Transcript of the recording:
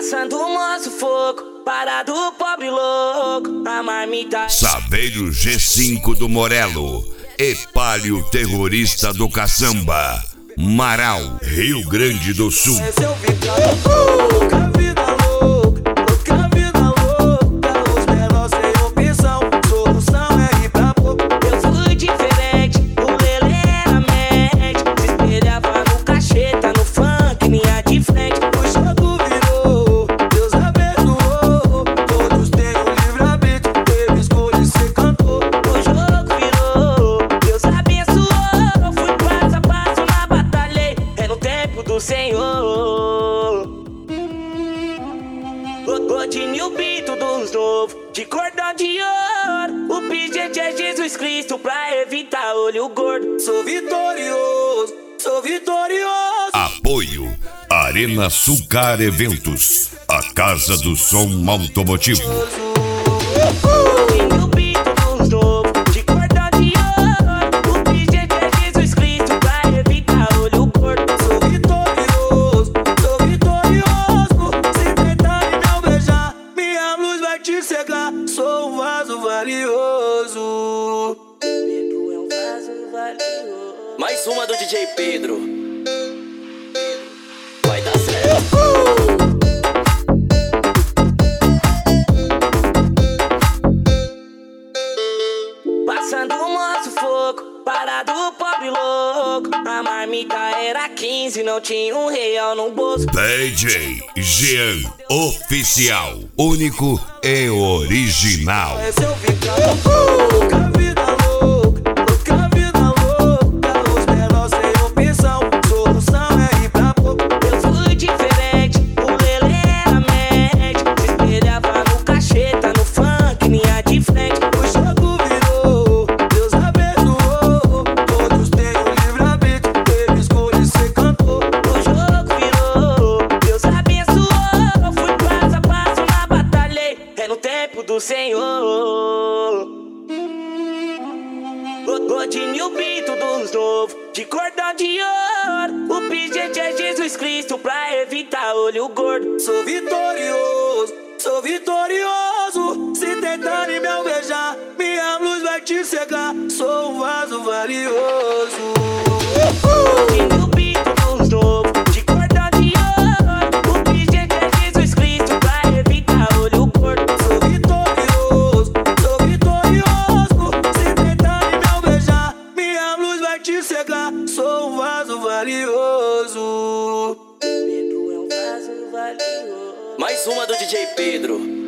Passando o moço fogo, parado pobre louco, a marmita. Saveiro G5 do Morelo, Epálio terrorista do caçamba, Marau, Rio Grande do Sul. Esse é o Vicão. Senhor, Godinho Bito dos novos, de cordão de ouro. O pedido é Jesus Cristo pra evitar olho gordo. Sou vitorioso, sou vitorioso. Apoio Arena Sucar Eventos, a casa do som automotivo. Godinho Bito dos novos, de cordão de ouro. O pedido é Jesus Cristo pra evitar olho gordo. Sou vitorioso, sou vitorioso. Se tentar me beijar, minha luz vai te cegar. Sou um vaso valioso. Pedro é um vaso valioso. Mais uma do DJ Pedro. Vai dar certo. Passando o moço fogo, parado pobre louco. A marmita era 15, não tinha R$1 no bolso. DJ Jean Oficial, único e original. Esse é o Vicão. Do Senhor, Godinho Bito dos novos, de cordão de ouro. O pedido é Jesus Cristo pra evitar olho gordo. Sou vitorioso, sou vitorioso. Se tentarem me alvejar, minha luz vai te cegar. Sou um vaso valioso. Godinho Bito dos novos, de cordão de ouro. O pedido é Jesus Cristo pra evitar olho gordo. Sou um vaso valioso. Pedro é um vaso valioso. Mais uma do DJ Pedro.